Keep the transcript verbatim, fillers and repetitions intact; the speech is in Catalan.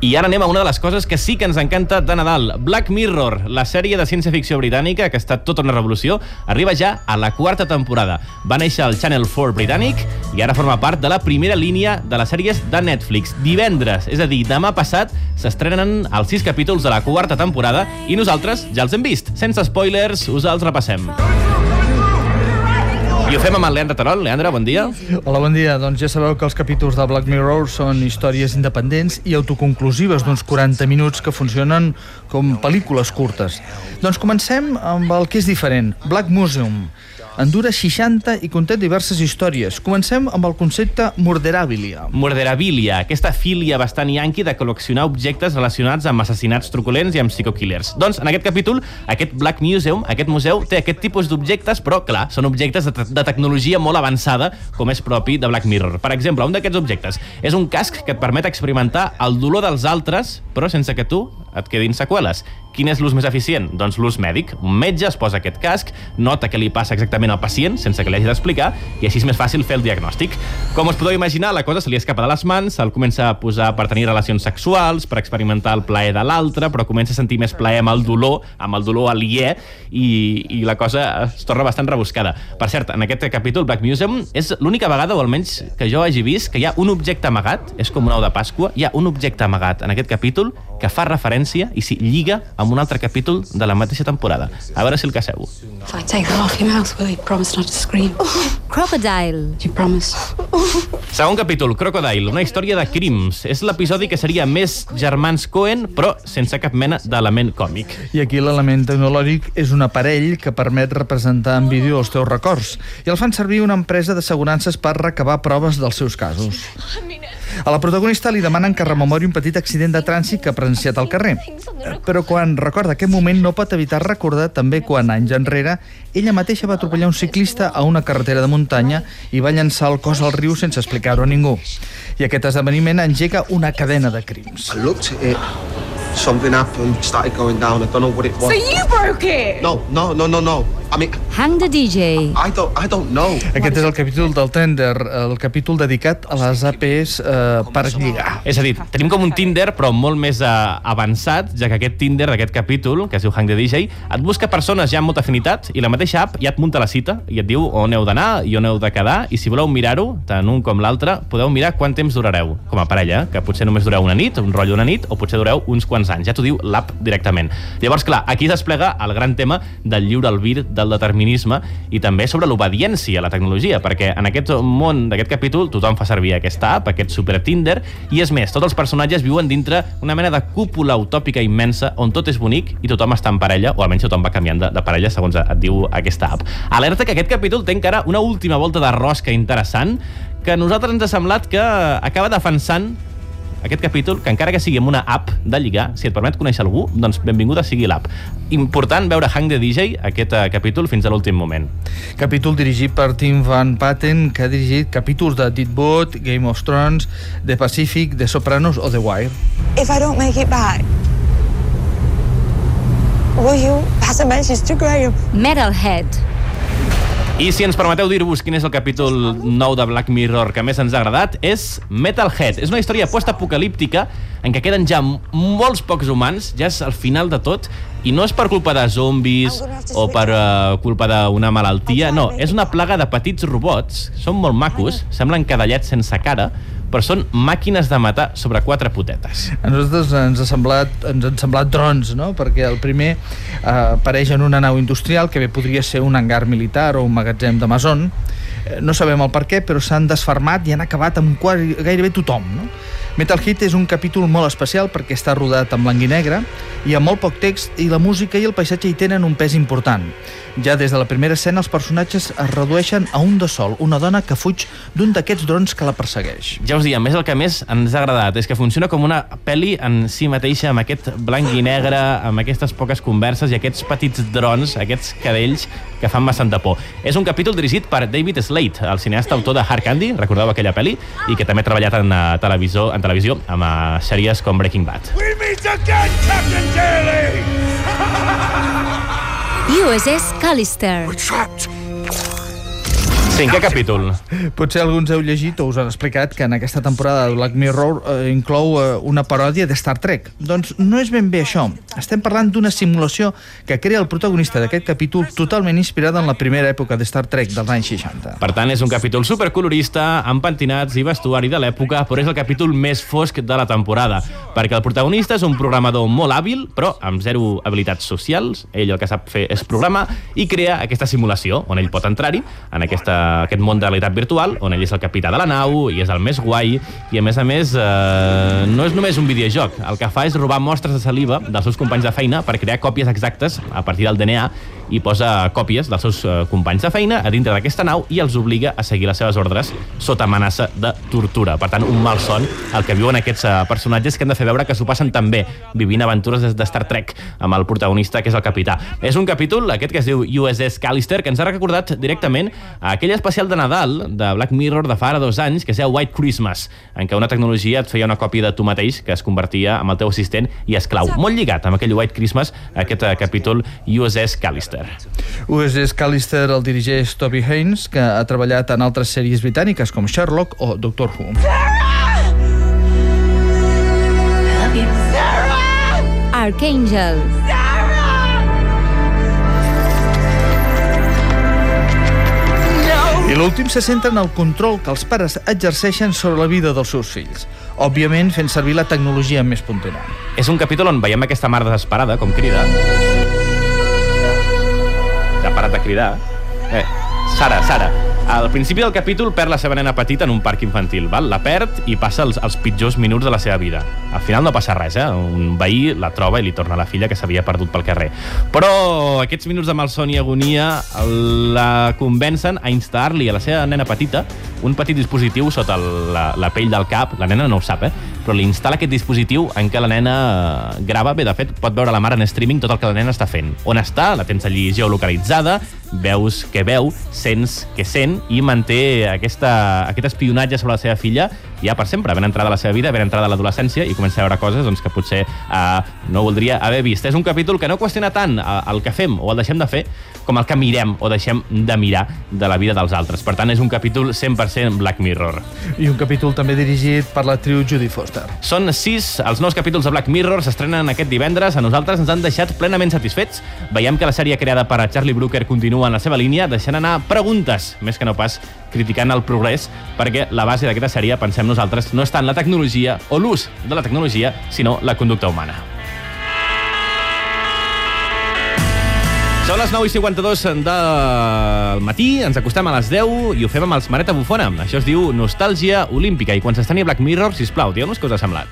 I ara anem a una de les coses que sí que ens encanta de Nadal. Black Mirror, la sèrie de ciència-ficció britànica que ha estat tota una revolució, arriba ja a la quarta temporada. Va néixer al Channel four britànic i ara forma part de la primera línia de les sèries de Netflix. Divendres, és a dir, demà passat, s'estrenen els sis capítols de la quarta temporada i nosaltres ja els hem vist. Sense spoilers, us els repassem. I ho fem amb el Leandre Terol. Leandre, bon dia. Hola, bon dia. Doncs ja sabeu que els capítols de Black Mirror són històries independents i autoconclusives d'uns quaranta minuts que funcionen com pel·lícules curtes. Doncs comencem amb el que és diferent, Black Museum. En dura seixanta i conté diverses històries. Comencem amb el concepte Murderabilia. Murderabilia, aquesta filia bastant yanqui de col·leccionar objectes relacionats amb assassinats truculents i amb psicokillers. Doncs en aquest capítol, aquest Black Museum, aquest museu, té aquest tipus d'objectes, però clar, són objectes de, te de tecnologia molt avançada, com és propi de Black Mirror. Per exemple, un d'aquests objectes és un casc que et permet experimentar el dolor dels altres, però sense que tu et quedin seqüeles. Quin és l'ús més eficient? Doncs l'ús mèdic. Un metge es posa aquest casc, nota què li passa exactament al pacient, sense que li hagi d'explicar, i així és més fàcil fer el diagnòstic. Com us podeu imaginar, la cosa se li escapa de les mans, se'l comença a posar per tenir relacions sexuals, per experimentar el plaer de l'altre, però comença a sentir més plaer amb el dolor, amb el dolor aliè, i, i la cosa es torna bastant rebuscada. Per cert, en aquest capítol, Black Museum, és l'única vegada, o almenys que jo hagi vist, que hi ha un objecte amagat, és com un ou de Pasqua, hi ha un objecte amagat en aquest capítol que fa referència i s'hi lliga amb un altre capítol de la mateixa temporada. A veure si el caseu. If I take that off your mouth, will you promise not to scream? Crocodile. Do you promise? Segon capítol, Crocodile, una història de crims. És l'episodi que seria més germans Coen, però sense cap mena d'element còmic. I aquí l'element tecnològic és un aparell que permet representar en vídeo els teus records. I el fan servir una empresa d'assegurances per recabar proves dels seus casos. A la protagonista li demanen que rememori un petit accident de trànsit que ha presenciat al carrer. Però quan recorda aquest moment no pot evitar recordar també quan, anys enrere, ella mateixa va atropellar un ciclista a una carretera de muntanya i va llançar el cos al riu sense explicar-ho a ningú. I aquest esdeveniment engega una cadena de crims. I looked at it. Something happened, started going down. I don't know what it was. So you broke it? No, no, no, no, no. I mean, Hang the D J. I don't, I don't know. Aquest és el capítol del Tinder, el capítol dedicat a les A Pes eh, per lligar. És a dir, tenim com un Tinder, però molt més eh, avançat, ja que aquest Tinder d'aquest capítol, que es diu Hang the D J, et busca persones ja amb molta afinitat i la mateixa app ja et munta la cita i et diu on heu d'anar i on heu de quedar, i si voleu mirar-ho, tant un com l'altre, podeu mirar quant temps durareu com a parella, que potser només dureu una nit, un rotllo una nit, o potser dureu uns quants anys. Ja t'ho diu l'app directament. Llavors, clar, aquí desplega el gran tema del lliure albir, del determinisme i també sobre l'obediència a la tecnologia, perquè en aquest món d'aquest capítol tothom fa servir aquesta app, aquest super Tinder, i és més, tots els personatges viuen dintre una mena de cúpula utòpica immensa on tot és bonic i tothom està en parella, o almenys tothom va canviant de, de parella segons et diu aquesta app. Alerta que aquest capítol té encara una última volta de rosca interessant que a nosaltres ens ha semblat que acaba defensant aquest capítol, que encara que sigui amb una app de lligar, si et permet conèixer algú, doncs benvinguda sigui l'app. Important veure Hang the D J, aquest uh, capítol, fins a l'últim moment. Capítol dirigit per Tim Van Patten, que ha dirigit capítols de Deadwood, Game of Thrones, The Pacific, The Sopranos o The Wire. If I don't make it back, will you pass a message to Graham? Metalhead. I si ens permeteu dir-vos quin és el capítol nou de Black Mirror que més ens ha agradat, és Metalhead. És una història post-apocalíptica en què queden ja molts pocs humans, ja és al final de tot, i no és per culpa de zombis o per uh, culpa d'una malaltia, no, és una plaga de petits robots, són molt macos, semblen cadallets sense cara, però són màquines de matar sobre quatre potetes. A nosaltres ens ha semblat, ens han semblat drons, no? Perquè el primer eh, apareix en una nau industrial que bé podria ser un hangar militar o un magatzem d'Amazon. Eh, no sabem el per què, però s'han desfermat i han acabat amb gairebé tothom, no? Metalhead és un capítol molt especial perquè està rodat en blanc i negre, hi ha molt poc text i la música i el paisatge hi tenen un pes important. Ja des de la primera escena els personatges es redueixen a un de sol, una dona que fuig d'un d'aquests drons que la persegueix. Ja us dic, a més el que més ens ha agradat és que funciona com una pel·li en si mateixa, amb aquest blanc i negre, amb aquestes poques converses i aquests petits drons, aquests cadells que fan bastanta por. És un capítol dirigit per David Slade, el cineasta autor de Hard Candy, recordeu aquella pel·li? I que també ha treballat en, uh, televisor, en televisió amb uh, sèries com Breaking Bad. We meet again, Captain Daly! U S S Callister. We're trapped. Cinquè capítol. Potser alguns heu llegit o us han explicat que en aquesta temporada de Black Mirror eh, inclou eh, una paròdia de Star Trek. Doncs no és ben bé això. Estem parlant d'una simulació que crea el protagonista d'aquest capítol totalment inspirada en la primera època de Star Trek dels anys seixanta. Per tant, és un capítol supercolorista, amb pentinats i vestuari de l'època, però és el capítol més fosc de la temporada, perquè el protagonista és un programador molt hàbil, però amb zero habilitats socials. Ell el que sap fer és programar i crea aquesta simulació, on ell pot entrar-hi, en aquesta aquest món de realitat virtual, on ell és el capità de la nau i és el més guai, i a més a més eh, no és només un videojoc. El que fa és robar mostres de saliva dels seus companys de feina per crear còpies exactes a partir del D N A, i posa còpies dels seus eh, companys de feina a dintre d'aquesta nau i els obliga a seguir les seves ordres sota amenaça de tortura. Per tant, un malson el que viuen aquests eh, personatges que han de fer veure que s'ho passen també vivint aventures de Star Trek amb el protagonista, que és el capità. És un capítol, aquest que es diu U S S Callister, que ens ha recordat directament a aquell especial de Nadal de Black Mirror de fa ara dos anys, que es deia White Christmas, en què una tecnologia et feia una còpia de tu mateix que es convertia en el teu assistent i esclau. Molt lligat amb aquell White Christmas, aquest eh, capítol U S S Callister. U S S Callister el dirigeix Toby Haynes, que ha treballat en altres sèries britàniques com Sherlock o Doctor Who. Archangel. I l'últim se centra en el control que els pares exerceixen sobre la vida dels seus fills, òbviament fent servir la tecnologia més puntual. És un capítol on veiem aquesta mare desesperada, com crida. Ha parat de cridar. Eh, Sara, Sara. Al principi del capítol perd la seva nena petita en un parc infantil, val? La perd i passa els, els pitjors minuts de la seva vida. Al final no passa res, eh? Un veí la troba i li torna la filla que s'havia perdut pel carrer. Però aquests minuts de malson i agonia la convencen a instal·lar-li a la seva nena petita un petit dispositiu sota la, la pell del cap. La nena no ho sap, eh? Però li instal·la aquest dispositiu en què la nena grava. Bé, de fet, pot veure la mare en streaming tot el que la nena està fent. On està? La tens allí geolocalitzada, veus què veu, sents què sent, i manté aquesta, aquest espionatge sobre la seva filla ja per sempre, ben entrada a la seva vida, ben entrada a l'adolescència, i comença a veure coses doncs, que potser eh, no voldria haver vist. És un capítol que no qüestiona tant el que fem o el deixem de fer com el que mirem o deixem de mirar de la vida dels altres. Per tant, és un capítol cent per cent Black Mirror. I un capítol també dirigit per l'actriu Judy Foster. Són sis els nous capítols de Black Mirror, s'estrenen aquest divendres. A nosaltres ens han deixat plenament satisfets. Veiem que la sèrie creada per Charlie Brooker continua en la seva línia, deixant anar preguntes, més que no pas criticant el progrés, perquè la base d'aquesta sèrie, pensem nosaltres, no està en la tecnologia o l'ús de la tecnologia, sinó la conducta humana. Són les nou i cinquanta-dos del matí, ens acostem a les deu i ho fem amb els Mareta Bufona. Això es diu Nostàlgia Olímpica. I quan s'estreni Black Mirror, sisplau, digueu-nos què us ha semblat.